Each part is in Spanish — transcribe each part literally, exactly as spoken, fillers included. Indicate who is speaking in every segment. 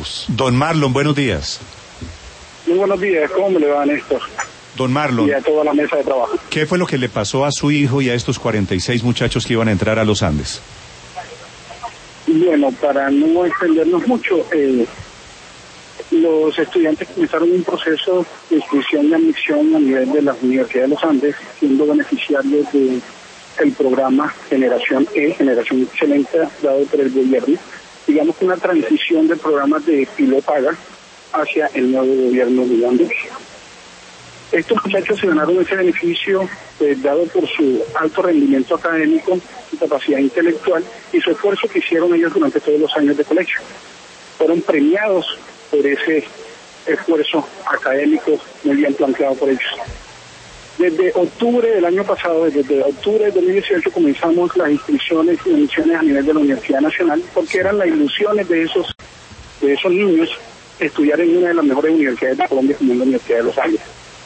Speaker 1: médicos. Don Marlon, buenos días.
Speaker 2: Muy buenos días, ¿cómo le va, Néstor?
Speaker 1: Don Marlon.
Speaker 2: Y a toda la mesa de trabajo.
Speaker 1: ¿Qué fue lo que le pasó a su hijo y a estos cuarenta y seis muchachos que iban a entrar a los Andes?
Speaker 2: Bueno, para no extendernos mucho, eh, los estudiantes comenzaron un proceso de inscripción y admisión a nivel de la Universidad de los Andes, siendo beneficiarios de el programa Generación E, Generación Excelente, dado por el gobierno, digamos que una transición de programas de pilopaga hacia el nuevo gobierno de Andes. Estos muchachos se ganaron ese beneficio eh, dado por su alto rendimiento académico, su capacidad intelectual y su esfuerzo que hicieron ellos durante todos los años de colegio. Fueron premiados por ese esfuerzo académico muy bien planteado por ellos. Desde octubre del año pasado, desde octubre de dos mil dieciocho, comenzamos las inscripciones y admisiones a nivel de la Universidad Nacional, porque eran las ilusiones de esos, de esos niños estudiar en una de las mejores universidades de Colombia, como la Universidad de los Andes.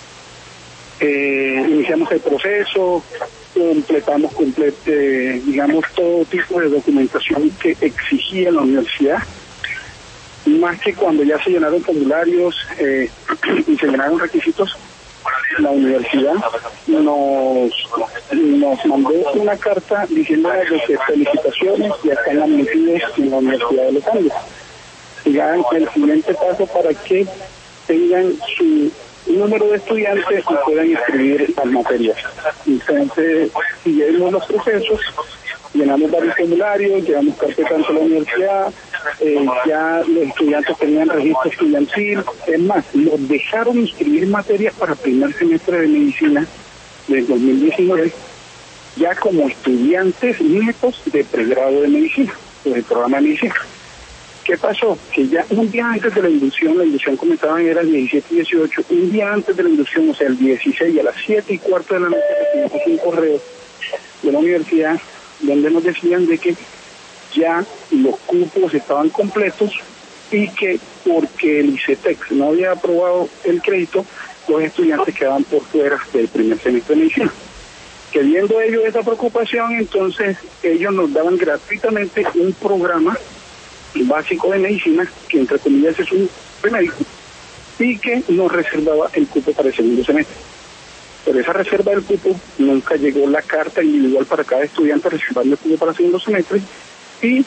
Speaker 2: Eh, iniciamos el proceso, completamos, complet, eh, digamos, todo tipo de documentación que exigía la universidad, más que cuando ya se llenaron formularios eh, y se llenaron requisitos. La universidad nos, nos mandó una carta diciendo que felicitaciones, ya están admitidos en la Universidad de los Andes. Ya el siguiente paso para que tengan su número de estudiantes y puedan inscribir las materias. Entonces, siguieron los procesos, llenamos varios formularios, llevamos carpetas ante la universidad, eh, ya los estudiantes tenían registro estudiantil, es más, los dejaron inscribir materias para el primer semestre de medicina del dos mil diecinueve, ya como estudiantes nietos de pregrado de medicina, del programa de medicina. ¿Qué pasó? Que ya un día antes de la inducción, la inducción comenzaba era el diecisiete y dieciocho, un día antes de la inducción, o sea, el dieciséis, a las siete y cuarto de la noche, recibimos un correo de la universidad donde nos decían de que ya los cupos estaban completos y que porque el ICETEX no había aprobado el crédito, los estudiantes quedaban por fuera del primer semestre de medicina. Que viendo ellos esa preocupación, entonces ellos nos daban gratuitamente un programa básico de medicina, que entre comillas es un remédico, y que nos reservaba el cupo para el segundo semestre. Pero esa reserva del cupo nunca llegó la carta individual para cada estudiante reservando el cupo para el segundo semestre, y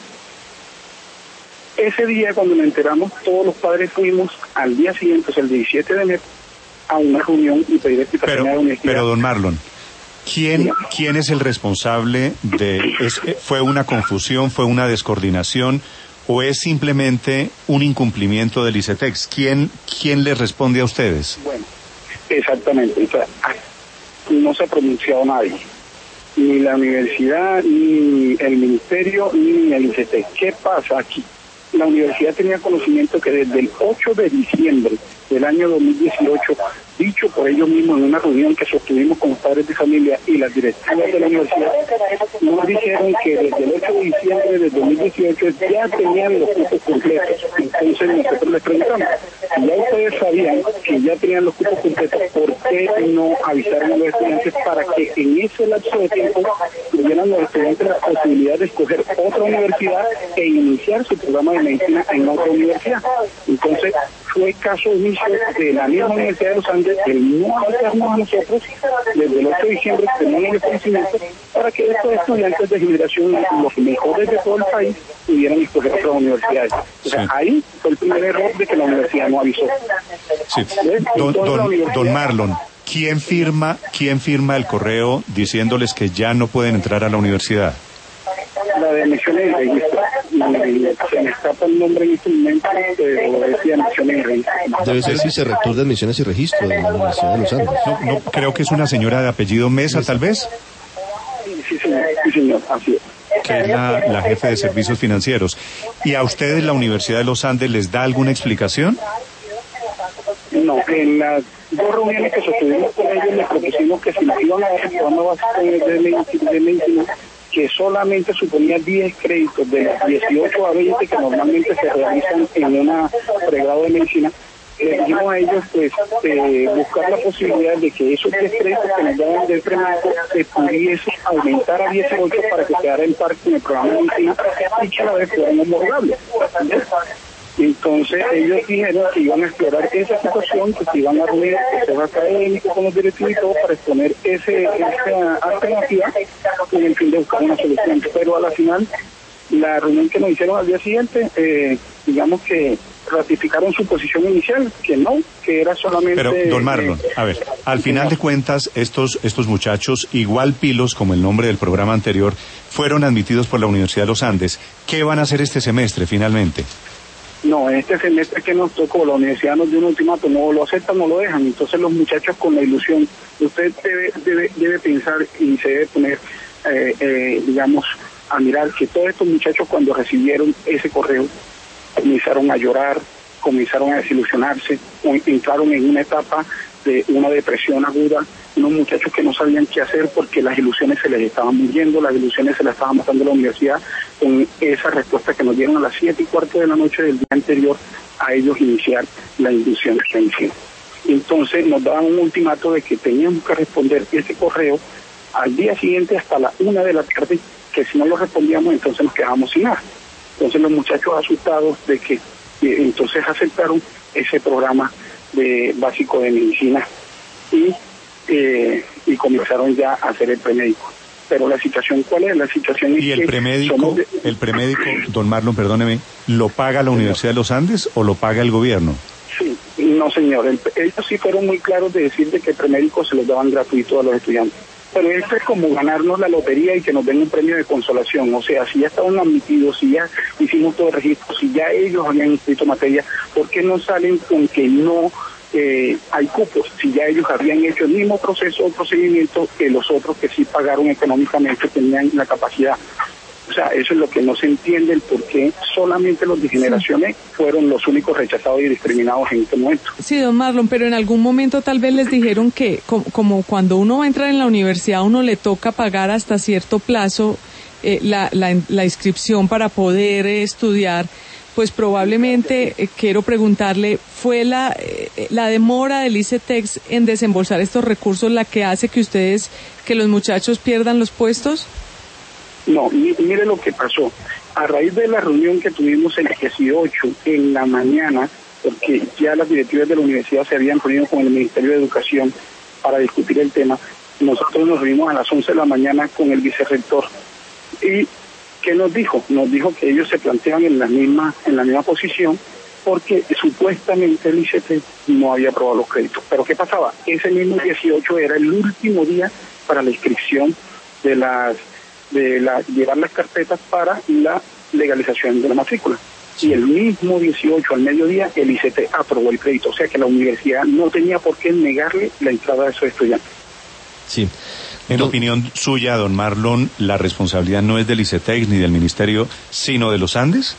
Speaker 2: ese día cuando nos enteramos, todos los padres fuimos al día siguiente, o sea, el diecisiete de enero, a una reunión y pedir explicación a la universidad.
Speaker 1: Pero don Marlon, ¿quién, ¿quién es el responsable de... Es, ¿Fue una confusión, fue una descoordinación o es simplemente un incumplimiento del ICETEX? ¿Quién, quién le responde a ustedes?
Speaker 2: Bueno, exactamente. O sea, no se ha pronunciado nadie, ni la universidad, ni el ministerio, ni el ICETEX. ¿Qué pasa aquí? La universidad tenía conocimiento que desde el ocho de diciembre del año dos mil dieciocho, dicho por ellos mismos en una reunión que sostuvimos con los padres de familia y las directivas de la universidad, nos dijeron que desde el ocho de diciembre del dos mil dieciocho ya tenían los cupos completos. Entonces nosotros les preguntamos, si ya ustedes sabían que ya tenían los cupos completos, ¿por qué no avisaron a los estudiantes para que en ese lapso de tiempo tuvieran los estudiantes la posibilidad de escoger otra universidad e iniciar su programa de medicina en otra universidad? Entonces fue caso omiso de la misma Universidad de los Andes el no avisarnos a nosotros desde el ocho de diciembre que tenían el conocimiento para que estos estudiantes de generación, los mejores de todo el país, pudieran escoger otras universidades. O sea, sí. Ahí fue el primer error de que la universidad no avisó.
Speaker 1: Sí. Don, don, universidad... don Marlon, ¿quién firma, ¿quién firma el correo diciéndoles que ya no pueden entrar a la universidad?
Speaker 2: La de admisiones y registro. Se me escapa el nombre en este momento, pero decía admisiones y registro.
Speaker 3: Debe ser vicerrector de admisiones y registro de la Universidad de los Andes.
Speaker 1: No, no, creo que es una señora de apellido Mesa, Mesa. Tal vez.
Speaker 2: Sí, señor, sí, señor, así es.
Speaker 1: Que es la, la jefe de servicios financieros. ¿Y a ustedes la Universidad de los Andes les da alguna explicación?
Speaker 2: No, en las dos reuniones que sostuvimos con ellos les propusimos que si nos iban a dar el programa básico de medicina, que solamente suponía diez créditos de los dieciocho a veinte que normalmente se realizan en una pregrado de medicina, le dijimos a ellos pues eh, buscar la posibilidad de que esos diez créditos que nos daban del premático se pudiese aumentar a dieciocho para que quedara en par con el programa de medicina y que a la vez fueran homologables. Entonces ellos dijeron que iban a explorar esa situación, que se iban a reunir con los académicos, con los directivos y todo para exponer ese, esa alternativa con el fin de buscar una solución. Pero a la final, la reunión que nos hicieron al día siguiente, eh, digamos que ratificaron su posición inicial, que no, que era solamente...
Speaker 1: Pero, don Marlon, eh, a ver, al final de cuentas, estos, estos muchachos, igual pilos como el nombre del programa anterior, fueron admitidos por la Universidad de los Andes. ¿Qué van a hacer este semestre, finalmente?
Speaker 2: No, en este semestre que nos tocó, la universidad nos dio un ultimátum, no lo aceptan, no lo dejan. Entonces los muchachos con la ilusión, usted debe, debe, debe pensar y se debe poner, eh, eh, digamos, a mirar que todos estos muchachos cuando recibieron ese correo, comenzaron a llorar, comenzaron a desilusionarse, entraron en una etapa de una depresión aguda, unos muchachos que no sabían qué hacer porque las ilusiones se les estaban muriendo, las ilusiones se las estaba matando la universidad con esa respuesta que nos dieron a las siete y cuarto de la noche del día anterior a ellos iniciar la inducción de extensión. Entonces nos daban un ultimato de que teníamos que responder ese correo al día siguiente hasta la una de la tarde, que si no lo respondíamos entonces nos quedábamos sin nada. Entonces los muchachos asustados de que eh, entonces aceptaron ese programa de básico de medicina y eh, y comenzaron ya a hacer el premédico. Pero la situación, ¿cuál es? La situación es
Speaker 1: ¿Y el
Speaker 2: que
Speaker 1: premédico, de... el premédico, don Marlon, perdóneme, lo paga la Universidad de los Andes o lo paga el gobierno?
Speaker 2: Sí, no señor, el, ellos sí fueron muy claros de decir de que el premédico se los daban gratuito a los estudiantes. Pero esto es como ganarnos la lotería y que nos den un premio de consolación. O sea, si ya estaban admitidos, si ya hicimos todo el registro, si ya ellos habían inscrito materia, ¿por qué no salen con que no eh, hay cupos? Si ya ellos habían hecho el mismo proceso o procedimiento que los otros que sí pagaron económicamente tenían la capacidad. O sea, eso es lo que no se entiende, el por qué solamente los de generaciones fueron los únicos rechazados y discriminados en este momento.
Speaker 4: Sí, don Marlon, pero en algún momento tal vez les dijeron que, como, como cuando uno va a entrar en la universidad, a uno le toca pagar hasta cierto plazo eh, la, la, la inscripción para poder eh, estudiar, pues probablemente, eh, quiero preguntarle, ¿fue la, eh, la demora del ICETEX en desembolsar estos recursos la que hace que ustedes, que los muchachos pierdan los puestos?
Speaker 2: No, mire lo que pasó. A raíz de la reunión que tuvimos el dieciocho en la mañana, porque ya las directivas de la universidad se habían reunido con el Ministerio de Educación para discutir el tema, nosotros nos reunimos a las once de la mañana con el vicerrector. ¿Y qué nos dijo? Nos dijo que ellos se planteaban en la misma, en la misma posición porque supuestamente el ICETEX no había aprobado los créditos. Pero ¿qué pasaba? Ese mismo dieciocho era el último día para la inscripción de las de la, llevar las carpetas para la legalización de la matrícula. Y el mismo dieciocho al mediodía el ICETEX aprobó el crédito, o sea que la universidad no tenía por qué negarle la entrada a esos estudiantes.
Speaker 1: Sí. En don... opinión suya, don Marlon, ¿la responsabilidad no es del ICETEX ni del Ministerio, sino de los Andes?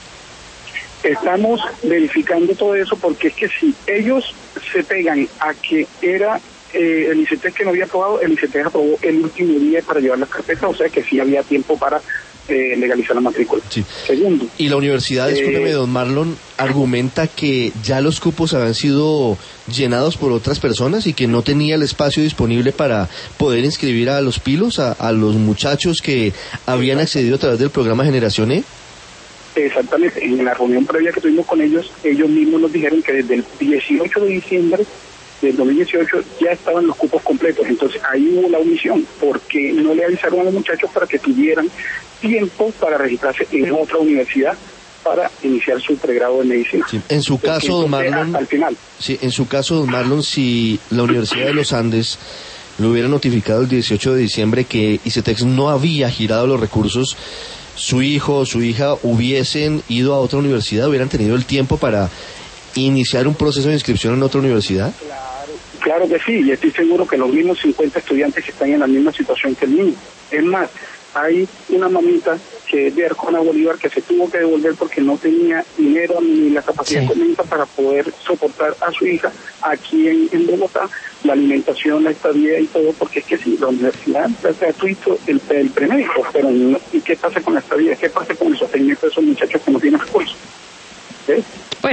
Speaker 2: Estamos verificando todo eso porque es que si ellos se pegan a que era Eh, el ICETEX que no había aprobado, el ICETEX aprobó el último día para llevar las carpetas, o sea que sí había tiempo para eh, legalizar la matrícula.
Speaker 3: Sí.
Speaker 2: Segundo.
Speaker 3: Y la universidad, eh, discúlpeme, don Marlon, argumenta que ya los cupos habían sido llenados por otras personas y que no tenía el espacio disponible para poder inscribir a los pilos, a, a los muchachos que habían accedido a través del programa Generación E.
Speaker 2: Exactamente. En la reunión previa que tuvimos con ellos, ellos mismos nos dijeron que desde el dieciocho de diciembre del dos mil dieciocho ya estaban los cupos completos. Entonces ahí hubo la omisión porque no le avisaron a los muchachos para que tuvieran tiempo para registrarse en otra universidad para iniciar su pregrado de medicina.
Speaker 3: Sí. En su caso, don Marlon,
Speaker 2: al final.
Speaker 3: Sí, en su caso, don Marlon, si la Universidad de los Andes le hubiera notificado el dieciocho de diciembre que ICETEX no había girado los recursos, su hijo o su hija hubiesen ido a otra universidad, hubieran tenido el tiempo para iniciar un proceso de inscripción en otra universidad.
Speaker 2: Claro, claro que sí, y estoy seguro que los mismos cincuenta estudiantes que están en la misma situación que el niño. Es más, hay una mamita que es de Arjona Bolívar que se tuvo que devolver porque no tenía dinero ni la capacidad sí. económica para poder soportar a su hija aquí en, en Bogotá, la alimentación, la estadía y todo, porque es que si la universidad es gratuito el, el premédico, pero no, ¿y qué pasa con la estadía? ¿Qué pasa con el sostenimiento de esos muchachos que no tienen recursos? ¿Eh?
Speaker 5: Bueno,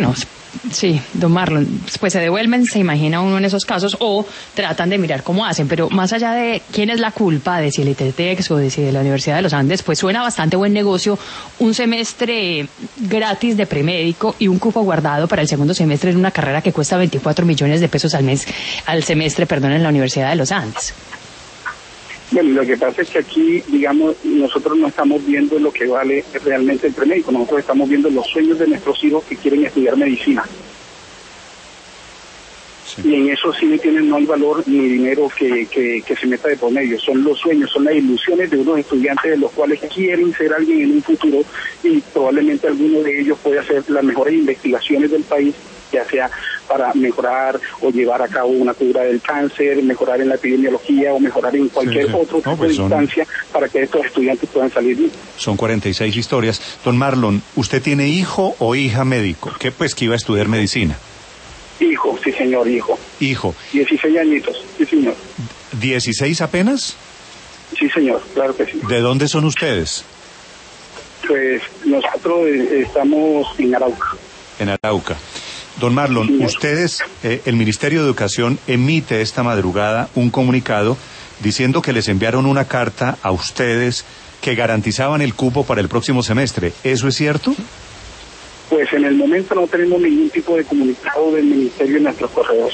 Speaker 5: Sí, don Marlon, pues se devuelven, se imagina uno en esos casos, o tratan de mirar cómo hacen, pero más allá de quién es la culpa, de si el ICETEX o de si de la Universidad de los Andes, pues suena bastante buen negocio un semestre gratis de premédico y un cupo guardado para el segundo semestre en una carrera que cuesta veinticuatro millones de pesos al mes, al semestre, perdón, en la Universidad de los Andes.
Speaker 2: Bueno, lo que pasa es que aquí, digamos, nosotros no estamos viendo lo que vale realmente el premédico, nosotros estamos viendo los sueños de nuestros hijos que quieren estudiar medicina. Sí. Y en eso sí no tienen, no hay valor ni dinero que, que, que se meta de por medio, son los sueños, son las ilusiones de unos estudiantes de los cuales quieren ser alguien en un futuro y probablemente alguno de ellos puede hacer las mejores investigaciones del país, ya sea para mejorar o llevar a cabo una cura del cáncer, mejorar en la epidemiología o mejorar en cualquier sí, sí. otro tipo no, pues de instancia son... para que estos estudiantes puedan salir bien.
Speaker 1: Son cuarenta y seis historias. Don Marlon, ¿usted tiene hijo o hija médico? ¿Qué pues que iba a estudiar medicina?
Speaker 2: Hijo, sí señor, hijo.
Speaker 1: Hijo.
Speaker 2: dieciséis añitos, sí señor.
Speaker 1: ¿dieciséis apenas?
Speaker 2: Sí señor, claro que sí.
Speaker 1: ¿De dónde son ustedes?
Speaker 2: Pues nosotros eh, estamos en Arauca.
Speaker 1: En Arauca. Don Marlon, sí, ustedes, eh, el Ministerio de Educación emite esta madrugada un comunicado diciendo que les enviaron una carta a ustedes que garantizaban el cupo para el próximo semestre. ¿Eso es cierto?
Speaker 2: Pues en el momento no tenemos ningún tipo de comunicado del Ministerio en nuestros correos.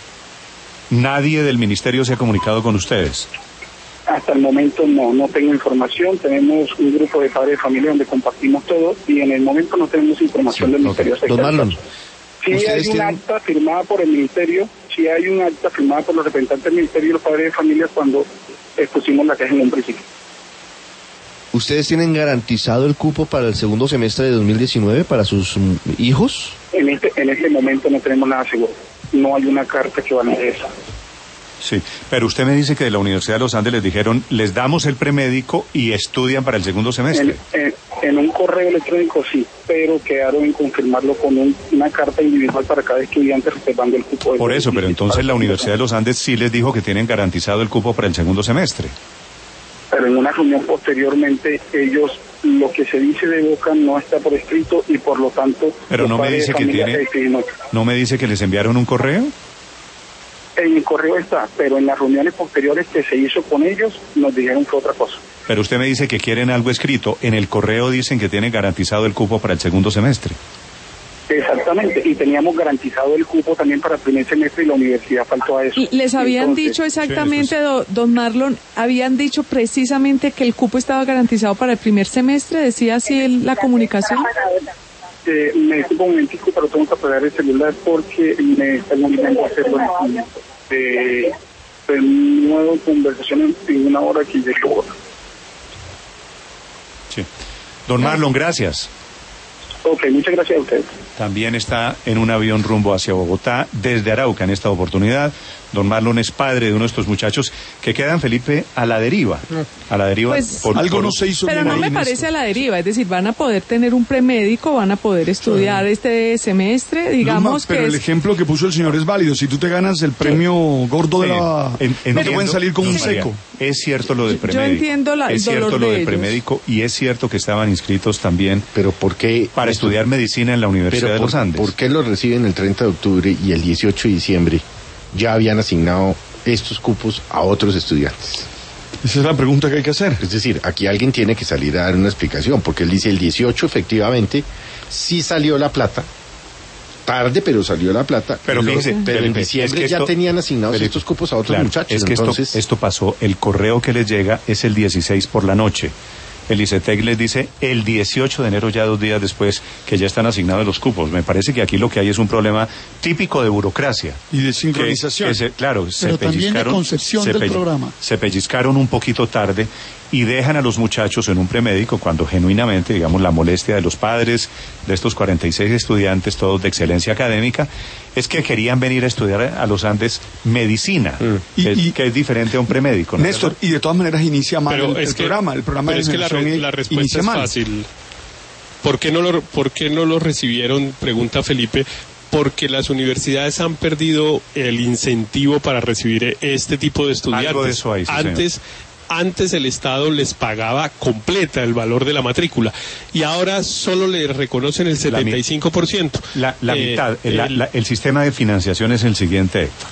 Speaker 1: ¿Nadie del Ministerio se ha comunicado con ustedes?
Speaker 2: Hasta el momento no, no tengo información. Tenemos un grupo de padres de familia donde compartimos todo y en el momento no tenemos información sí, del Ministerio.
Speaker 3: Okay. Don Marlon.
Speaker 2: Sí hay un tienen... acta firmada por el Ministerio, sí hay un acta firmada por los representantes del Ministerio y los padres de familia cuando expusimos la queja en un principio.
Speaker 3: ¿Ustedes tienen garantizado el cupo para el segundo semestre de dos mil diecinueve para sus um, hijos?
Speaker 2: En este en este momento no tenemos nada seguro. No hay una carta que valide eso.
Speaker 1: Sí, pero usted me dice que de la Universidad de los Andes les dijeron, les damos el premédico y estudian para el segundo semestre.
Speaker 2: En, en, en un correo electrónico sí, pero quedaron en confirmarlo con un, una carta individual para cada estudiante reservando el cupo.
Speaker 1: Por eso, pero entonces la Universidad de los Andes sí les dijo que tienen garantizado el cupo para el segundo semestre.
Speaker 2: Pero en una reunión posteriormente ellos, lo que se dice de boca no está por escrito y por lo tanto...
Speaker 1: Pero no me dice que tiene... ¿No me dice que les enviaron un correo?
Speaker 2: En el correo está, pero en las reuniones posteriores que se hizo con ellos nos dijeron que otra cosa.
Speaker 1: Pero usted me dice que quieren algo escrito. En el correo dicen que tienen garantizado el cupo para el segundo semestre.
Speaker 2: Exactamente, y teníamos garantizado el cupo también para el primer semestre y la universidad faltó a eso.
Speaker 4: Les habían
Speaker 2: Entonces,
Speaker 4: dicho exactamente, sí, do, don Marlon, habían dicho precisamente que el cupo estaba garantizado para el primer semestre, decía así el, la comunicación.
Speaker 2: Eh, me disculpo un momentico, pero tengo que apagar el celular porque me están olvidando hacerlo de, de nueva conversación en una hora que llegó.
Speaker 1: Sí. Don Marlon, gracias.
Speaker 2: Ok, muchas gracias a ustedes.
Speaker 1: También está en un avión rumbo hacia Bogotá, desde Arauca en esta oportunidad. Don Marlon es padre de uno de estos muchachos que quedan, Felipe, a la deriva. A la deriva.
Speaker 4: Pues,
Speaker 1: por,
Speaker 6: algo
Speaker 1: por,
Speaker 6: no se hizo
Speaker 4: pero
Speaker 6: bien
Speaker 4: no me parece esto. A la deriva, es decir, van a poder tener un premédico, van a poder estudiar sí. este semestre, digamos.
Speaker 6: No, pero
Speaker 4: que
Speaker 6: el
Speaker 4: es...
Speaker 6: ejemplo que puso el señor es válido. Si tú te ganas el premio sí. gordo sí. de la... En, en, no te pueden salir con sí. un seco.
Speaker 1: Es cierto lo del premédico.
Speaker 4: Yo entiendo la,
Speaker 1: es
Speaker 4: el dolor
Speaker 1: cierto lo
Speaker 4: de
Speaker 1: del
Speaker 4: ellos.
Speaker 1: premédico y es cierto que estaban inscritos también.
Speaker 3: Pero ¿por qué?
Speaker 1: Para
Speaker 3: esto,
Speaker 1: estudiar medicina en la Universidad
Speaker 3: pero
Speaker 1: de
Speaker 3: por,
Speaker 1: los Andes.
Speaker 3: ¿Por qué los reciben el treinta de octubre y el dieciocho de diciembre ya habían asignado estos cupos a otros estudiantes?
Speaker 6: Esa es la pregunta que hay que hacer.
Speaker 3: Es decir, aquí alguien tiene que salir a dar una explicación, porque él dice el dieciocho efectivamente sí salió la plata, tarde pero salió la plata,
Speaker 1: pero,
Speaker 3: pero,
Speaker 1: fíjese,
Speaker 3: pero en diciembre es que esto, ya tenían asignados Felipe, estos cupos a otros
Speaker 1: claro,
Speaker 3: muchachos.
Speaker 1: Es que
Speaker 3: entonces...
Speaker 1: esto, esto pasó, el correo que les llega es el dieciséis por la noche. El ICETEX les dice el dieciocho de enero, ya dos días después, que ya están asignados los cupos. Me parece que aquí lo que hay es un problema típico de burocracia.
Speaker 6: Y de sincronización.
Speaker 1: Que, que se, claro,
Speaker 7: Pero
Speaker 1: se
Speaker 7: también de concepción
Speaker 1: se
Speaker 7: del
Speaker 1: pell-
Speaker 7: programa.
Speaker 1: Se pellizcaron un poquito tarde y dejan a los muchachos en un premédico cuando genuinamente, digamos, la molestia de los padres de estos cuarenta y seis estudiantes, todos de excelencia académica, es que querían venir a estudiar a los Andes medicina,
Speaker 6: mm.
Speaker 1: que,
Speaker 6: y, y,
Speaker 1: que es diferente a un premédico, ¿no?
Speaker 6: Néstor, y de todas maneras inicia mal
Speaker 8: pero
Speaker 6: el,
Speaker 8: es
Speaker 6: el
Speaker 8: que,
Speaker 6: programa, el programa
Speaker 8: pero
Speaker 6: de
Speaker 8: es que la, re, la respuesta es
Speaker 6: mal.
Speaker 8: fácil. ¿Por qué no lo, por qué no lo recibieron? Pregunta Felipe. Porque las universidades han perdido el incentivo para recibir este tipo de estudiantes.
Speaker 1: Algo de eso hay, sí,
Speaker 8: Antes,
Speaker 1: señor.
Speaker 8: Antes el Estado les pagaba completa el valor de la matrícula y ahora solo le reconocen el setenta y cinco por ciento.
Speaker 1: La, la eh, mitad. El, la, la, el sistema de financiación es el siguiente, Héctor.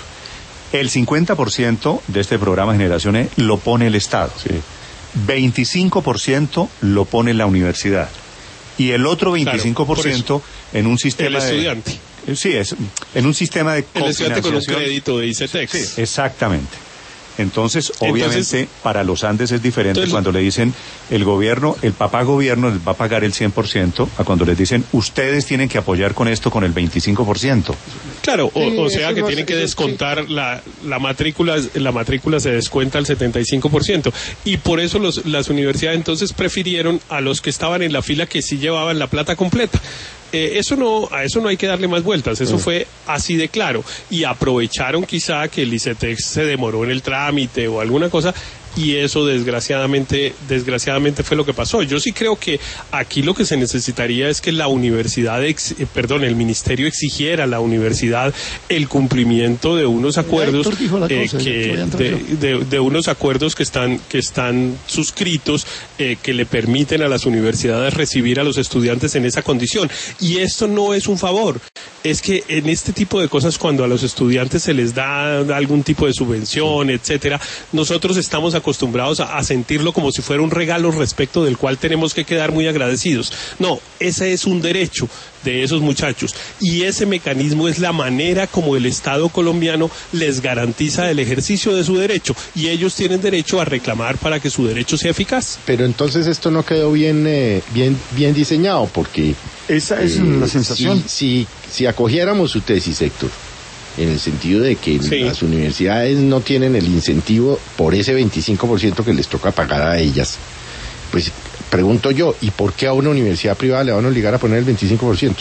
Speaker 1: El cincuenta por ciento de este programa Generación E lo pone el Estado.
Speaker 8: Sí.
Speaker 1: veinticinco por ciento lo pone la universidad. Y el otro veinticinco por ciento claro, por en un sistema
Speaker 8: el estudiante.
Speaker 1: de... Sí, es en un sistema de
Speaker 8: el estudiante con un crédito de ICETEX.
Speaker 1: Sí, exactamente. Entonces, obviamente, entonces, para los Andes es diferente entonces, cuando le dicen el gobierno, el papá gobierno les va a pagar el cien por ciento, a cuando les dicen ustedes tienen que apoyar con esto con el veinticinco por ciento.
Speaker 8: Claro, o, sí, o sea que no tienen que descontar sí. la, la matrícula, la matrícula se descuenta al setenta y cinco por ciento. Y por eso los, las universidades entonces prefirieron a los que estaban en la fila que sí llevaban la plata completa. Eh, eso no, a eso no hay que darle más vueltas, eso fue así de claro, y aprovecharon quizá que el ICETEX se demoró en el trámite o alguna cosa, y eso desgraciadamente, desgraciadamente fue lo que pasó. Yo sí creo que aquí lo que se necesitaría es que la universidad, ex, eh, perdón, el ministerio exigiera a la universidad el cumplimiento de unos acuerdos eh, cosa, que, de, de, de unos acuerdos que están, que están suscritos, eh, que le permiten a las universidades recibir a los estudiantes en esa condición. Y esto no es un favor, es que en este tipo de cosas, cuando a los estudiantes se les da algún tipo de subvención, etcétera, nosotros estamos acostumbrados a, a sentirlo como si fuera un regalo respecto del cual tenemos que quedar muy agradecidos. No, ese es un derecho de esos muchachos y ese mecanismo es la manera como el Estado colombiano les garantiza el ejercicio de su derecho y ellos tienen derecho a reclamar para que su derecho sea eficaz.
Speaker 7: Pero entonces esto no quedó bien eh, bien bien diseñado, porque
Speaker 6: esa es eh, la sensación.
Speaker 7: Si, si, si acogiéramos su tesis, Héctor, en el sentido de que sí. las universidades no tienen el incentivo por ese veinticinco por ciento que les toca pagar a ellas, pues pregunto yo, ¿y por qué a una universidad privada le van a obligar a poner el veinticinco por ciento?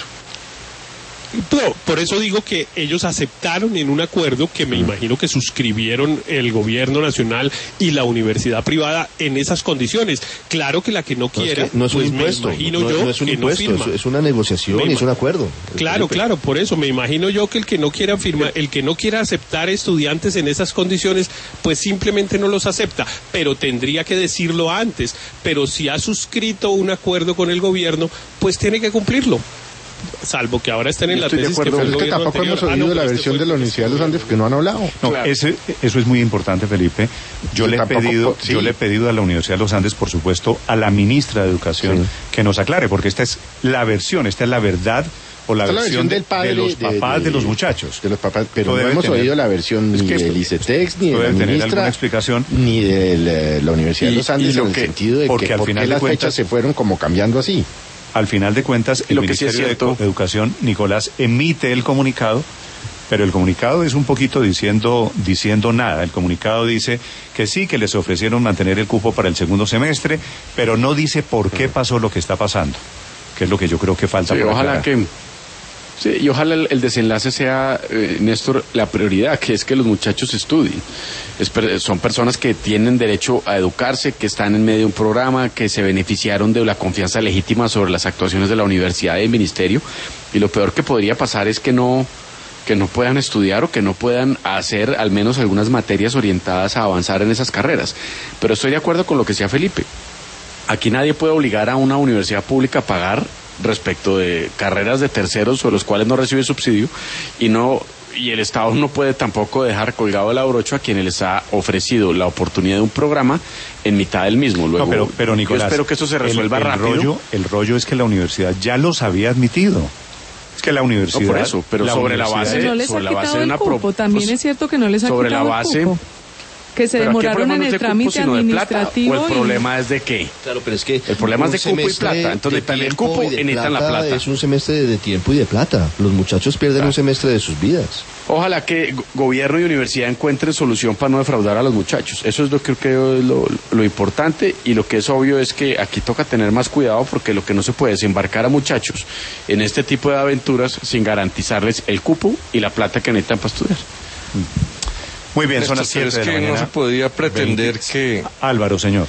Speaker 8: Pero por eso digo que ellos aceptaron en un acuerdo que me imagino que suscribieron el gobierno nacional y la universidad privada en esas condiciones. Claro que la que no quiera,
Speaker 3: no es, que no es un
Speaker 8: pues
Speaker 3: impuesto,
Speaker 8: me imagino
Speaker 3: no,
Speaker 8: yo
Speaker 3: no es un
Speaker 8: que
Speaker 3: impuesto,
Speaker 8: no firma.
Speaker 3: Es una negociación y es un acuerdo.
Speaker 8: Claro, claro, por eso me imagino yo que el que no quiera firmar, el que no quiera aceptar estudiantes en esas condiciones, pues simplemente no los acepta, pero tendría que decirlo antes. Pero si ha suscrito un acuerdo con el gobierno, pues tiene que cumplirlo. Salvo que ahora estén en la tesis que fue el
Speaker 7: es que tampoco
Speaker 8: anterior.
Speaker 7: hemos oído ah, no, la versión este de la Universidad de los Andes porque no han hablado.
Speaker 1: No, claro. ese, eso es muy importante, Felipe. Yo sí, le he pedido, sí. yo le he pedido a la Universidad de los Andes, por supuesto, a la ministra de Educación sí. que nos aclare, porque esta es la versión, esta es la verdad o la, versión, la versión del padre, de los papás de, de, de los muchachos.
Speaker 7: De los papás, pero no hemos tener, oído la versión ni del ICETEX, ni de la ministra,
Speaker 1: explicación.
Speaker 7: ni de la, la Universidad y, de los Andes, en el que, sentido de que al por qué las cuentas, fechas se fueron como cambiando así.
Speaker 1: Al final de cuentas, el Ministerio sí de Educación, Nicolás, emite el comunicado, pero el comunicado es un poquito diciendo, diciendo nada. El comunicado dice que sí, que les ofrecieron mantener el cupo para el segundo semestre, pero no dice por qué pasó lo que está pasando, que es lo que yo creo que falta
Speaker 9: sí,
Speaker 1: por
Speaker 9: ojalá
Speaker 1: aclarar.
Speaker 9: que Sí, y ojalá el, el desenlace sea, eh, Néstor, la prioridad, que es que los muchachos estudien. Es, son personas que tienen derecho a educarse, que están en medio de un programa, que se beneficiaron de la confianza legítima sobre las actuaciones de la universidad y del ministerio, y lo peor que podría pasar es que no, que no puedan estudiar o que no puedan hacer al menos algunas materias orientadas a avanzar en esas carreras. Pero estoy de acuerdo con lo que decía Felipe. Aquí nadie puede obligar a una universidad pública a pagar respecto de carreras de terceros sobre los cuales no recibe subsidio y no y el Estado no puede tampoco dejar colgado el abrocho a quienes les ha ofrecido la oportunidad de un programa en mitad del mismo. Luego,
Speaker 1: no, pero, pero Nicolás,
Speaker 9: yo espero que esto se resuelva
Speaker 1: el, el
Speaker 9: rápido.
Speaker 1: Rollo, el rollo es que la universidad ya los había admitido. Es que la universidad...
Speaker 9: No, por eso, pero
Speaker 1: la
Speaker 9: sobre la base...
Speaker 4: No les
Speaker 9: sobre
Speaker 4: ha
Speaker 9: la base
Speaker 4: quitado
Speaker 9: de
Speaker 4: el
Speaker 9: una
Speaker 4: cupo,
Speaker 9: pro,
Speaker 4: también
Speaker 9: pues,
Speaker 4: es cierto que no les ha
Speaker 9: sobre
Speaker 4: quitado
Speaker 9: la base,
Speaker 4: el cupo. Que se
Speaker 9: pero
Speaker 4: demoraron en
Speaker 9: no
Speaker 4: el
Speaker 9: de
Speaker 4: trámite
Speaker 9: cupo,
Speaker 4: administrativo.
Speaker 9: ¿O el problema y... es de qué?
Speaker 3: Claro, pero es que
Speaker 9: el problema es de cupo y plata. Entonces necesitan el cupo y necesitan la plata.
Speaker 3: Es un semestre de tiempo y de plata. Los muchachos pierden claro. un semestre de sus vidas.
Speaker 9: Ojalá que gobierno y universidad encuentren solución para no defraudar a los muchachos. Eso es lo que creo es lo, lo importante, y lo que es obvio es que aquí toca tener más cuidado, porque lo que no se puede es embarcar a muchachos en este tipo de aventuras sin garantizarles el cupo y la plata que necesitan para estudiar.
Speaker 1: Mm. Muy bien, son las siete de la mañana.
Speaker 10: Es que no se podía pretender veinte que...
Speaker 1: Álvaro, señor.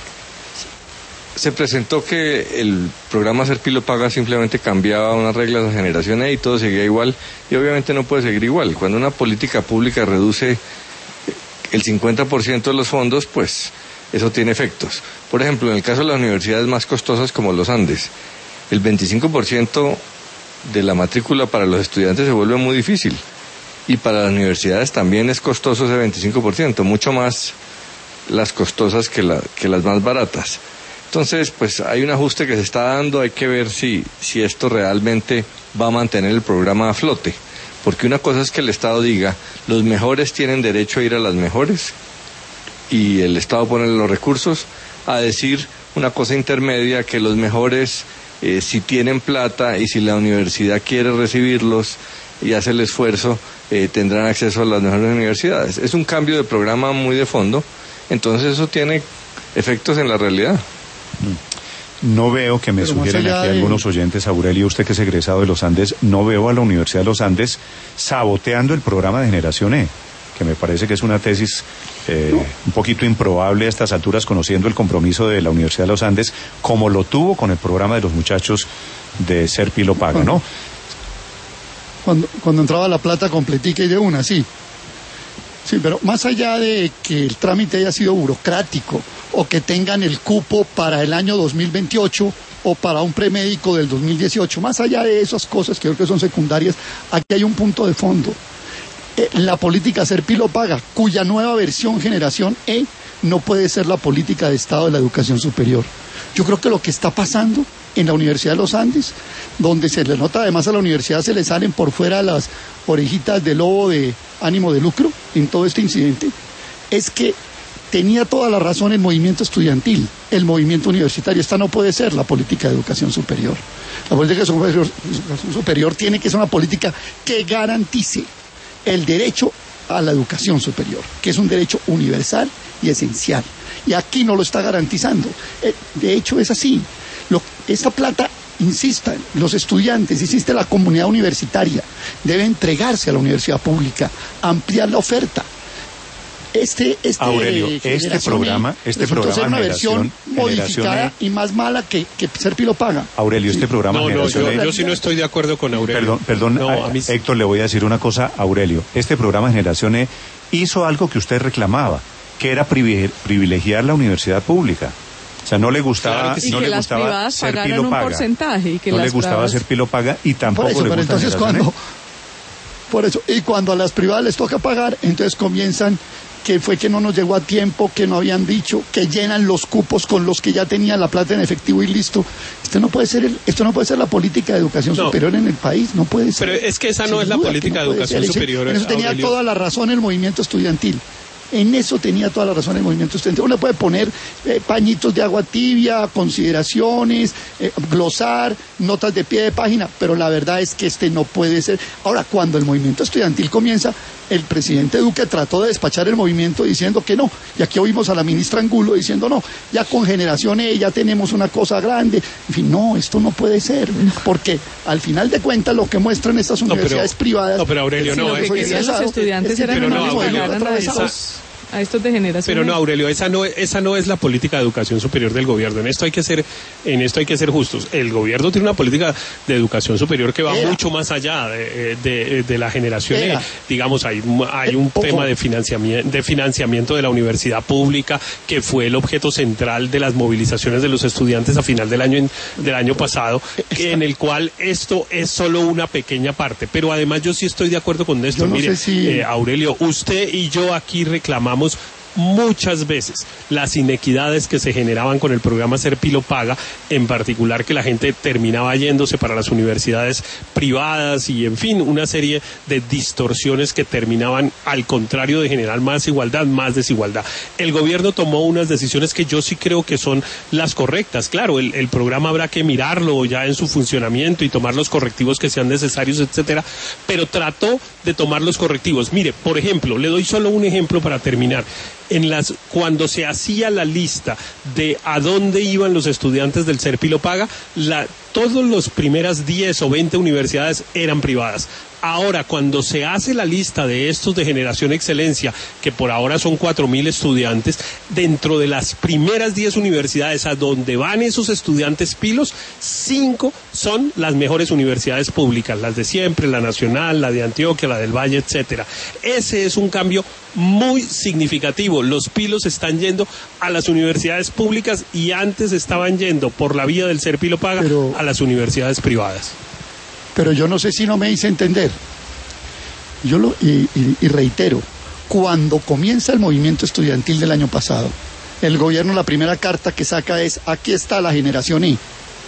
Speaker 10: Se presentó que el programa Serpilo Paga simplemente cambiaba unas reglas de generación E y todo seguía igual, y obviamente no puede seguir igual. Cuando una política pública reduce el cincuenta por ciento de los fondos, pues eso tiene efectos. Por ejemplo, en el caso de las universidades más costosas como los Andes, el veinticinco por ciento de la matrícula para los estudiantes se vuelve muy difícil. Y para las universidades también es costoso ese veinticinco por ciento, mucho más las costosas que, la, que las más baratas. Entonces, pues hay un ajuste que se está dando, hay que ver si, si esto realmente va a mantener el programa a flote. Porque una cosa es que el Estado diga, los mejores tienen derecho a ir a las mejores, y el Estado pone los recursos, a decir una cosa intermedia, que los mejores, eh, si tienen plata y si la universidad quiere recibirlos y hace el esfuerzo, eh, tendrán acceso a las mejores universidades. Es un cambio de programa muy de fondo, entonces eso tiene efectos en la realidad.
Speaker 1: No veo que me
Speaker 11: Pero
Speaker 1: sugieran aquí
Speaker 11: de...
Speaker 1: algunos oyentes, Aurelio, usted que es egresado de los Andes, no veo a la Universidad de los Andes saboteando el programa de Generación E, que me parece que es una tesis eh, no. un poquito improbable a estas alturas, conociendo el compromiso de la Universidad de los Andes, como lo tuvo con el programa de los muchachos de Ser Pilo Paga, ¿no?
Speaker 11: Cuando, cuando entraba la plata completica y de una, sí. Sí, pero más allá de que el trámite haya sido burocrático o que tengan el cupo para el año dos mil veintiocho o para un premédico del dos mil dieciocho, más allá de esas cosas que creo que son secundarias, aquí hay un punto de fondo. Eh, la política Ser Pilo Paga, cuya nueva versión, Generación E, no puede ser la política de Estado de la educación superior. Yo creo que lo que está pasando en la Universidad de los Andes, donde se le nota además a la universidad, se le salen por fuera las orejitas de lobo de ánimo de lucro en todo este incidente, es que tenía toda la razón el movimiento estudiantil, el movimiento universitario. Esta no puede ser la política de educación superior. La política de educación superior tiene que ser una política que garantice el derecho a la educación superior, que es un derecho universal y esencial. Y aquí no lo está garantizando. De hecho, es así. Lo, esta plata, insistan, los estudiantes, insiste la comunidad universitaria, debe entregarse a la universidad pública, ampliar la oferta. Este, este,
Speaker 1: Aurelio, este programa, este programa
Speaker 11: ser una versión modificada
Speaker 1: e.
Speaker 11: y más mala que, que Ser Pilo Paga.
Speaker 1: Aurelio, este programa
Speaker 8: no, no, yo,
Speaker 1: e.
Speaker 8: yo sí no estoy de acuerdo con Aurelio.
Speaker 1: Perdón, perdón
Speaker 8: no,
Speaker 1: a,
Speaker 8: a mí...
Speaker 1: Héctor, le voy a decir una cosa, Aurelio. Este programa Generación E hizo algo que usted reclamaba, que era privilegiar la universidad pública. O sea, no le gustaba,
Speaker 4: claro
Speaker 1: no
Speaker 4: le
Speaker 1: le gustaba ser Pilo
Speaker 4: un
Speaker 1: Paga.
Speaker 4: Porcentaje y que
Speaker 1: no
Speaker 4: las
Speaker 1: le gustaba
Speaker 4: privadas...
Speaker 1: ser Pilo Paga y tampoco
Speaker 11: por eso,
Speaker 1: le
Speaker 11: pero
Speaker 1: gusta
Speaker 11: entonces cuando, por eso, y cuando a las privadas les toca pagar, entonces comienzan que fue que no nos llegó a tiempo, que no habían dicho, que llenan los cupos con los que ya tenían la plata en efectivo y listo. Esto no puede ser el, esto no puede ser la política de educación no. superior en el país, no puede ser.
Speaker 8: Pero es que esa no Sin es la política no de educación ser. superior.
Speaker 11: En eso tenía Aurelio. toda la razón el movimiento estudiantil. En eso tenía toda la razón el movimiento estudiantil. Uno puede poner eh, pañitos de agua tibia, consideraciones, eh, glosar, notas de pie de página, pero la verdad es que este no puede ser. Ahora, cuando el movimiento estudiantil comienza, el presidente Duque trató de despachar el movimiento diciendo que no, y aquí oímos a la ministra Angulo diciendo no, ya con Generación E ya tenemos una cosa grande. En fin, no, esto no puede ser, porque al final de cuentas lo que muestran estas universidades
Speaker 8: no, pero,
Speaker 11: privadas...
Speaker 8: No, pero Aurelio,
Speaker 4: si
Speaker 8: no.
Speaker 4: lo que querían los estudiantes es que era no, no, a estos, a estos de Generación
Speaker 8: Pero no,
Speaker 4: E.
Speaker 8: Aurelio, esa no, esa no es la política de educación superior del gobierno. En esto hay que ser, en esto hay que ser justos. El gobierno tiene una política de educación superior que va Era. mucho más allá de, de, de la Generación E. Digamos, hay, hay un Ojo. tema de financiamiento, de financiamiento de la universidad pública que fue el objeto central de las movilizaciones de los estudiantes a final del año, del año pasado, que, en el cual esto es solo una pequeña parte. Pero además yo sí estoy de acuerdo con esto.
Speaker 11: No
Speaker 8: Mire,
Speaker 11: si...
Speaker 8: eh, Aurelio, usted y yo aquí reclamamos muchas veces las inequidades que se generaban con el programa Ser Pilo Paga, en particular que la gente terminaba yéndose para las universidades privadas y en fin, una serie de distorsiones que terminaban al contrario de generar más igualdad, más desigualdad. El gobierno tomó unas decisiones que yo sí creo que son las correctas. Claro, el, el programa habrá que mirarlo ya en su funcionamiento y tomar los correctivos que sean necesarios, etcétera, pero trató de tomar los correctivos. Mire, por ejemplo, le doy solo un ejemplo para terminar. En las, cuando se hacía la lista de a dónde iban los estudiantes del Ser Pilo Paga, la, todas las primeras diez o veinte universidades eran privadas. Ahora, cuando se hace la lista de estos de Generación Excelencia, que por ahora son cuatro mil estudiantes, dentro de las primeras diez universidades a donde van esos estudiantes pilos, cinco son las mejores universidades públicas, las de siempre, la Nacional, la de Antioquia, la del Valle, etcétera. Ese es un cambio muy significativo. Los pilos están yendo a las universidades públicas y antes estaban yendo por la vía del ser pilo paga Pero... a las universidades privadas.
Speaker 11: Pero yo no sé si no me hice entender. Yo lo y, y, y reitero, cuando comienza el movimiento estudiantil del año pasado, el gobierno la primera carta que saca es: aquí está la generación Y.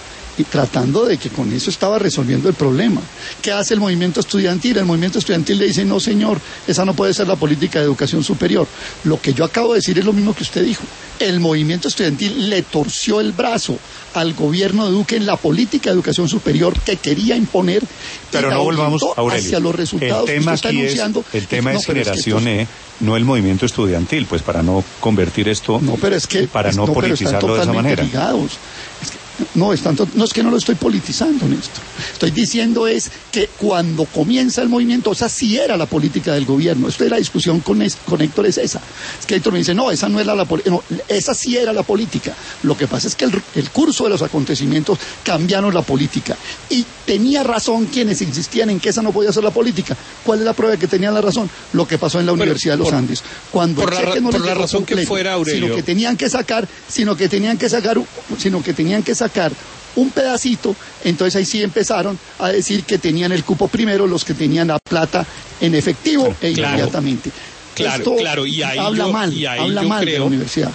Speaker 11: Y tratando de que con eso estaba resolviendo el problema. ¿Qué hace el movimiento estudiantil? El movimiento estudiantil le dice: no, señor, esa no puede ser la política de educación superior. Lo que yo acabo de decir es lo mismo que usted dijo. El movimiento estudiantil le torció el brazo al gobierno de Duque en la política de educación superior que quería imponer.
Speaker 1: Pero no volvamos, Aurelio,
Speaker 11: hacia los resultados
Speaker 1: el tema
Speaker 11: que usted está anunciando.
Speaker 1: Es, el tema
Speaker 11: no,
Speaker 1: es generación E, no el movimiento estudiantil, pues para no convertir esto,
Speaker 11: no, pero es que,
Speaker 1: para no,
Speaker 11: no
Speaker 1: politizarlo de esa manera.
Speaker 11: Ligados. Es que, no, es tanto, no es que no lo estoy politizando, Néstor. Estoy diciendo es que cuando comienza el movimiento, esa sí era la política del gobierno. Esto de la discusión con, es, con Héctor es esa. Es que Héctor me dice: no, esa no era la política. No, esa sí era la política. Lo que pasa es que el, el curso de los acontecimientos cambiaron la política. Y tenía razón quienes insistían en que esa no podía ser la política. ¿Cuál es la prueba de que tenían la razón? Lo que pasó en la Pero, Universidad de los por, Andes. Cuando
Speaker 8: por el cheque
Speaker 11: la,
Speaker 8: no
Speaker 11: por
Speaker 8: les la razón completo, que fuera, Aurelio.
Speaker 11: Sino que tenían que sacar, sino que tenían que sacar, sino que tenían que sacar un pedacito, entonces ahí sí empezaron a decir que tenían el cupo primero los que tenían la plata en efectivo claro, e inmediatamente.
Speaker 8: Claro,
Speaker 11: Esto
Speaker 8: claro, y ahí
Speaker 11: habla
Speaker 8: yo,
Speaker 11: mal,
Speaker 8: y ahí
Speaker 11: habla
Speaker 8: yo
Speaker 11: mal
Speaker 8: creo,
Speaker 11: de la universidad.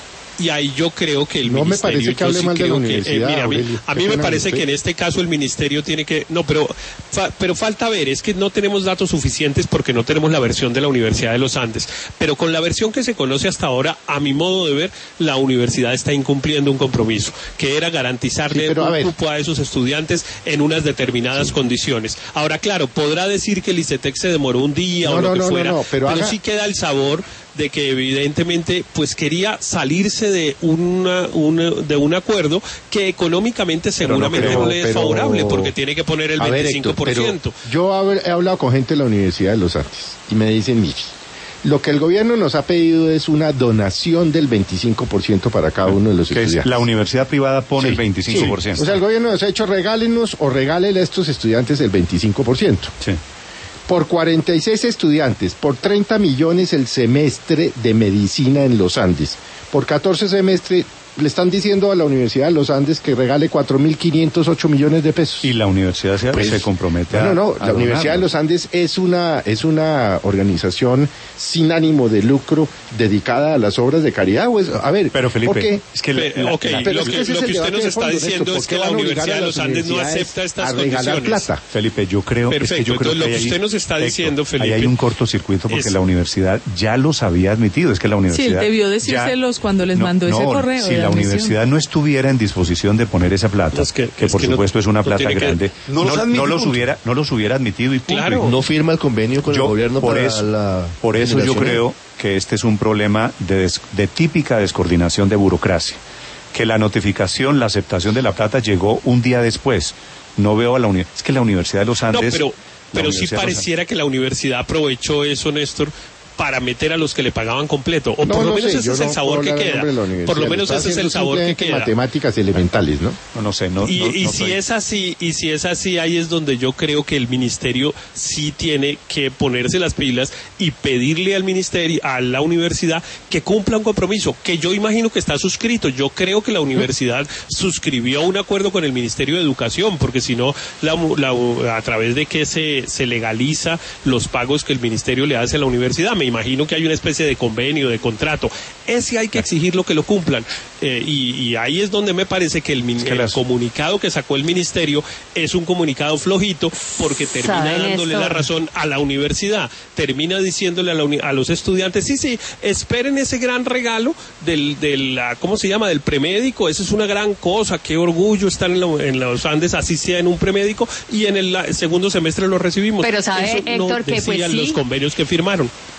Speaker 8: Y ahí yo creo que el
Speaker 7: no
Speaker 8: ministerio...
Speaker 7: No me parece que hable
Speaker 8: sí
Speaker 7: mal de la universidad,
Speaker 8: que, eh, mira, a mí,
Speaker 7: Aurelio,
Speaker 8: a mí me parece que en este caso el ministerio tiene que... No, pero, fa, pero falta ver, es que no tenemos datos suficientes porque no tenemos la versión de la Universidad de los Andes. Pero con la versión que se conoce hasta ahora, a mi modo de ver, la universidad está incumpliendo un compromiso, que era garantizarle sí, un cupo a esos estudiantes en unas determinadas sí. condiciones. Ahora, claro, podrá decir que el ICETEX se demoró un día no, o lo no, que no, fuera, no, no, pero, pero haga... sí queda el sabor de que evidentemente pues quería salirse de una, una de un acuerdo que económicamente seguramente no, creo, no le es pero, favorable porque tiene que poner el veinticinco por ciento.
Speaker 7: Ver, Héctor, yo he hablado con gente de la Universidad de los Andes y me dicen: mire, lo que el gobierno nos ha pedido es una donación del veinticinco por ciento para cada uno de los
Speaker 1: que
Speaker 7: estudiantes.
Speaker 1: La universidad privada pone sí, el veinticinco por ciento.
Speaker 7: Sí. O sea, el gobierno nos ha hecho: regálenos o regálele a estos estudiantes el veinticinco por ciento.
Speaker 1: Sí.
Speaker 7: Por cuarenta y seis estudiantes, por treinta millones el semestre de medicina en los Andes, por catorce semestres, le están diciendo a la Universidad de los Andes que regale cuatro mil quinientos ocho millones de pesos.
Speaker 1: Y la universidad se, pues, se compromete a...
Speaker 7: No, no, no, la Universidad de los Andes es una, es una organización sin ánimo de lucro dedicada a las obras de caridad. Pues, a ver,
Speaker 1: pero Felipe,
Speaker 7: ¿por qué?
Speaker 1: Es que la,
Speaker 8: la, okay,
Speaker 1: la,
Speaker 8: pero lo que, es lo que usted nos está diciendo es que la Universidad de los Andes no acepta estas condiciones.
Speaker 7: Plata.
Speaker 1: Felipe, yo creo,
Speaker 8: Perfecto,
Speaker 1: es que yo creo
Speaker 8: entonces
Speaker 1: que
Speaker 8: lo que usted
Speaker 1: ahí,
Speaker 8: nos está diciendo,
Speaker 1: Héctor,
Speaker 8: Felipe...
Speaker 1: ahí hay un cortocircuito porque
Speaker 8: es,
Speaker 1: la universidad ya los había admitido. Es que la universidad...
Speaker 4: Sí, debió decírselos ya, cuando les
Speaker 1: no,
Speaker 4: mandó
Speaker 1: no,
Speaker 4: ese correo.
Speaker 1: Si la universidad no estuviera en disposición de poner esa plata, es que, que por que supuesto no, es una plata grande, que, no, no, no los hubiera no los hubiera admitido y punto.
Speaker 3: Claro. No firma el convenio con
Speaker 1: yo,
Speaker 3: el gobierno
Speaker 1: por
Speaker 3: para
Speaker 1: eso,
Speaker 3: la
Speaker 1: por eso yo creo que este es un problema de, des, de típica descoordinación de burocracia, que la notificación, la aceptación de la plata llegó un día después. No veo a la universidad, es que la Universidad de los Andes...
Speaker 8: No, pero, pero sí pareciera que la universidad aprovechó eso, Néstor, para meter a los que le pagaban completo, o
Speaker 7: no,
Speaker 8: por lo
Speaker 7: no
Speaker 8: menos
Speaker 7: sé,
Speaker 8: ese es el
Speaker 7: no
Speaker 8: sabor que queda, por lo menos ese es el sabor que queda.
Speaker 7: Matemáticas elementales, ¿no?
Speaker 1: No, no sé, no.
Speaker 8: Y,
Speaker 1: no,
Speaker 8: y
Speaker 1: no
Speaker 8: si
Speaker 1: soy...
Speaker 8: es así, y si es así, ahí es donde yo creo que el ministerio sí tiene que ponerse las pilas y pedirle al ministerio, a la universidad, que cumpla un compromiso, que yo imagino que está suscrito. Yo creo que la universidad suscribió un acuerdo con el Ministerio de Educación, porque si no, la, la, a través de que se, se legaliza los pagos que el ministerio le hace a la universidad, me imagino que hay una especie de convenio, de contrato. Ese hay que exigirlo que lo cumplan. Eh, y, y ahí es donde me parece que el, es que el las... comunicado que sacó el ministerio es un comunicado flojito, porque termina dándole esto? la razón a la universidad. Termina diciéndole a, la uni... a los estudiantes, sí, sí, esperen ese gran regalo del, del ¿cómo se llama? Del premédico. Esa es una gran cosa. Qué orgullo estar en, lo, en los Andes, así sea en un premédico, y en el, el segundo semestre lo recibimos.
Speaker 5: Pero sabe,
Speaker 8: Eso
Speaker 5: Héctor,
Speaker 8: no
Speaker 5: que pues sí.
Speaker 8: los convenios que firmaron.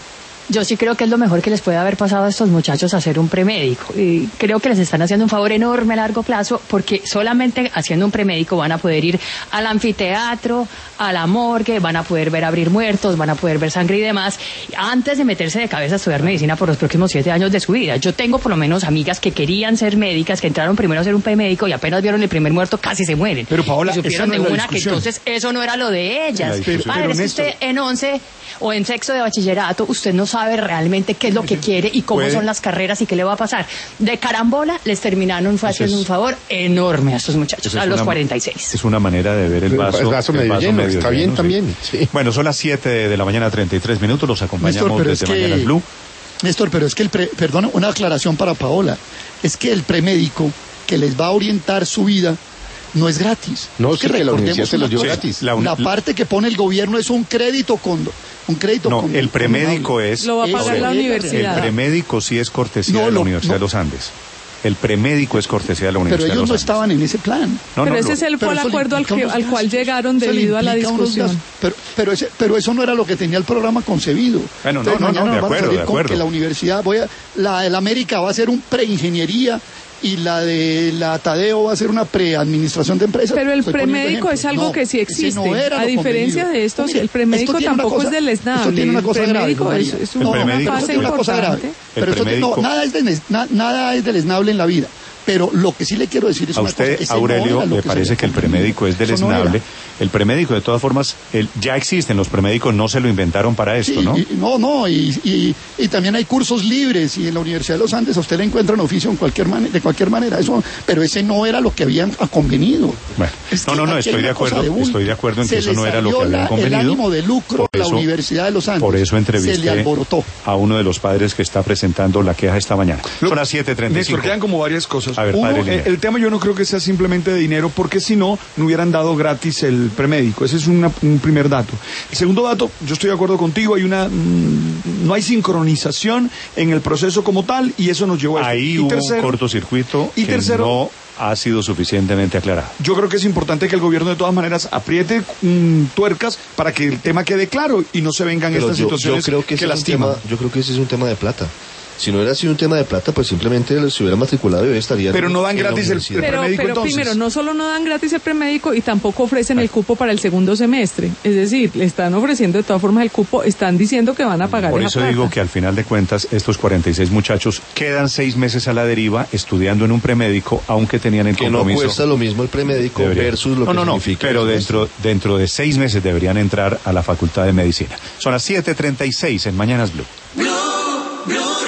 Speaker 5: Yo sí creo que es lo mejor que les puede haber pasado a estos muchachos hacer un premédico. Y creo que les están haciendo un favor enorme a largo plazo, porque solamente haciendo un premédico van a poder ir al anfiteatro, a la morgue, van a poder ver abrir muertos, van a poder ver sangre y demás, antes de meterse de cabeza a estudiar medicina por los próximos siete años de su vida. Yo tengo por lo menos amigas que querían ser médicas, que entraron primero a hacer un premédico y apenas vieron el primer muerto casi se mueren.
Speaker 6: Pero Paola,
Speaker 5: y supieron
Speaker 6: esa no
Speaker 5: de
Speaker 6: es la
Speaker 5: una que
Speaker 6: discusión.
Speaker 5: entonces eso no era lo de ellas.
Speaker 6: Pero,
Speaker 5: Padre,
Speaker 6: pero,
Speaker 5: si
Speaker 6: Néstor,
Speaker 5: usted en once o en sexto de bachillerato, usted no sabe realmente qué es lo que quiere y cómo
Speaker 1: ¿Puede?
Speaker 5: son las carreras y qué le va a pasar. De carambola les terminaron fue haciendo
Speaker 1: es-
Speaker 5: un favor enorme a estos muchachos,
Speaker 1: Esa es
Speaker 5: a los
Speaker 1: una-
Speaker 5: cuarenta y seis.
Speaker 1: Es una manera de ver el
Speaker 7: El
Speaker 1: vaso,
Speaker 7: vaso medio lleno, está bien
Speaker 1: sí.
Speaker 7: también, sí.
Speaker 1: Bueno, son las siete de la mañana, treinta y tres minutos. Los acompañamos
Speaker 11: Néstor, pero
Speaker 1: desde
Speaker 11: es que-
Speaker 1: Mañanas Blue.
Speaker 11: Néstor, pero es que el pre, perdón, una aclaración para Paola, es que el premédico que les va a orientar su vida no es gratis.
Speaker 7: No,
Speaker 11: es que
Speaker 7: sí, que la
Speaker 11: recordemos
Speaker 7: universidad se los
Speaker 11: una
Speaker 7: dio
Speaker 11: cosa,
Speaker 7: gratis.
Speaker 1: La uni-
Speaker 11: La parte que pone el gobierno es un crédito con un crédito
Speaker 1: No,
Speaker 11: con-
Speaker 1: el premédico
Speaker 11: condonable.
Speaker 1: es...
Speaker 4: Lo va a
Speaker 11: Eso
Speaker 4: pagar la
Speaker 11: es,
Speaker 1: El
Speaker 4: universidad.
Speaker 1: premédico sí es cortesía
Speaker 11: No,
Speaker 1: de la
Speaker 11: lo-
Speaker 1: Universidad
Speaker 11: no.
Speaker 1: de los Andes. El premédico es cortesía de la
Speaker 11: Pero
Speaker 1: Universidad de
Speaker 11: ellos
Speaker 1: los
Speaker 11: no
Speaker 1: Andes.
Speaker 11: estaban en ese plan.
Speaker 1: No,
Speaker 4: pero
Speaker 1: no,
Speaker 4: ese
Speaker 1: lo-
Speaker 4: es el,
Speaker 11: Pero
Speaker 4: fue el
Speaker 11: eso le
Speaker 4: acuerdo al,
Speaker 11: implica
Speaker 4: que,
Speaker 11: unos
Speaker 4: al cual
Speaker 11: gastos.
Speaker 4: llegaron
Speaker 11: Eso le
Speaker 4: debido a la
Speaker 11: implica unos
Speaker 4: discusión.
Speaker 11: gastos. Pero, pero, ese, pero eso no era lo que tenía el programa concebido.
Speaker 1: Bueno, no,
Speaker 11: Entonces,
Speaker 1: no, no,
Speaker 11: mañana
Speaker 1: de
Speaker 11: nos van a
Speaker 1: acuerdo,
Speaker 11: salir
Speaker 1: de
Speaker 11: con
Speaker 1: acuerdo.
Speaker 11: que la universidad, voy a, la, el América va a ser un preingeniería y la de la Tadeo va a ser una preadministración de empresas.
Speaker 4: Pero el
Speaker 11: Estoy poniendo
Speaker 4: premédico es
Speaker 11: ejemplos.
Speaker 4: algo
Speaker 11: No,
Speaker 4: que sí
Speaker 11: ese
Speaker 4: existe.
Speaker 11: no era
Speaker 4: A
Speaker 11: lo
Speaker 4: diferencia
Speaker 11: convenido.
Speaker 4: de esto,
Speaker 11: Mire,
Speaker 4: el premédico
Speaker 11: esto tiene una
Speaker 4: tampoco
Speaker 11: cosa-
Speaker 4: es deleznable.
Speaker 11: Esto tiene una cosa
Speaker 4: el
Speaker 11: grave,
Speaker 4: premédico
Speaker 11: María.
Speaker 4: es, es
Speaker 1: El
Speaker 4: una
Speaker 1: premédico-
Speaker 4: fase
Speaker 11: Esto tiene una cosa
Speaker 4: importante.
Speaker 11: grave.
Speaker 1: El
Speaker 11: Pero esto tiene- no,
Speaker 1: premédico-
Speaker 11: nada es, de- na- nada es deleznable en la vida. Pero lo que sí le quiero decir es
Speaker 1: A
Speaker 11: una
Speaker 1: usted,
Speaker 11: cosa. ese no
Speaker 1: Aurelio,
Speaker 11: era lo
Speaker 1: le
Speaker 11: se
Speaker 1: parece
Speaker 11: había
Speaker 1: que el
Speaker 11: convenido.
Speaker 1: premédico es
Speaker 11: Eso no
Speaker 1: deleznable.
Speaker 11: era.
Speaker 1: El premédico, de todas formas, el- ya existen los premédicos, no se lo inventaron para esto,
Speaker 11: Sí,
Speaker 1: ¿no?
Speaker 11: y- no, no, y, y, y también hay cursos libres y en la Universidad de los Andes a usted le encuentran oficio en cualquier mane- de cualquier manera, eso, pero ese no era lo que habían convenido.
Speaker 1: Bueno,
Speaker 11: Es
Speaker 1: no,
Speaker 11: que
Speaker 1: no, no,
Speaker 11: aquí
Speaker 1: estoy
Speaker 11: hay
Speaker 1: de
Speaker 11: una cosa
Speaker 1: acuerdo,
Speaker 11: bulto.
Speaker 1: estoy de acuerdo en que
Speaker 11: Se
Speaker 1: eso
Speaker 11: le
Speaker 1: no era lo que
Speaker 11: salió
Speaker 1: habían
Speaker 11: la-
Speaker 1: convenido.
Speaker 11: El ánimo de lucro
Speaker 1: Por
Speaker 11: a la
Speaker 1: eso-
Speaker 11: Universidad de los Andes.
Speaker 1: Por eso
Speaker 11: Se le
Speaker 1: entrevisté
Speaker 11: alborotó.
Speaker 1: a uno de los padres que está presentando la queja esta mañana. Son las siete treinta y
Speaker 6: Néstor,
Speaker 1: cinco.
Speaker 6: quedan como varias cosas.
Speaker 1: A ver,
Speaker 6: Uno,
Speaker 1: padre
Speaker 6: eh,
Speaker 1: Línea.
Speaker 6: el tema yo no creo que sea simplemente de dinero, porque si no, no hubieran dado gratis el premédico. Ese es una- un primer dato. El segundo dato, yo estoy de acuerdo contigo, hay una mm, no hay sincronización en el proceso como tal, y eso nos llevó a esto.
Speaker 1: Ahí
Speaker 6: Y
Speaker 1: hubo
Speaker 6: tercero,
Speaker 1: un cortocircuito
Speaker 6: y
Speaker 1: que
Speaker 6: tercero-
Speaker 1: no ha sido suficientemente aclarado.
Speaker 6: yo creo que es importante que el gobierno de todas maneras apriete mm, tuercas para que el tema quede claro y no se vengan
Speaker 3: Pero
Speaker 6: estas
Speaker 3: yo, yo
Speaker 6: situaciones
Speaker 3: creo que,
Speaker 6: que
Speaker 3: ese es un
Speaker 6: lastiman.
Speaker 3: tema, yo creo que ese es un tema de plata. Si no hubiera sido un tema de plata, pues simplemente se hubiera matriculado y hoy estaría.
Speaker 6: Pero no dan
Speaker 3: en la
Speaker 6: gratis el-
Speaker 3: universidad.
Speaker 6: el
Speaker 4: Pero,
Speaker 6: premédico,
Speaker 4: pero
Speaker 6: entonces.
Speaker 4: primero, no solo no dan gratis el premédico y tampoco ofrecen el cupo para el segundo semestre. Es decir, le están ofreciendo de todas formas el cupo, están diciendo que van a pagar
Speaker 1: Por
Speaker 4: esa
Speaker 1: eso
Speaker 4: plata.
Speaker 1: digo que al final de cuentas estos cuarenta y seis muchachos quedan seis meses a la deriva estudiando en un premédico, aunque tenían el
Speaker 3: Que no
Speaker 1: compromiso.
Speaker 3: cuesta lo mismo el premédico
Speaker 1: Debería.
Speaker 3: versus lo
Speaker 1: no,
Speaker 3: que
Speaker 1: no, no,
Speaker 3: significa.
Speaker 1: pero
Speaker 3: el
Speaker 1: dentro, dentro de seis meses deberían entrar a la Facultad de Medicina. Son las siete treinta y seis en Mañanas Blue.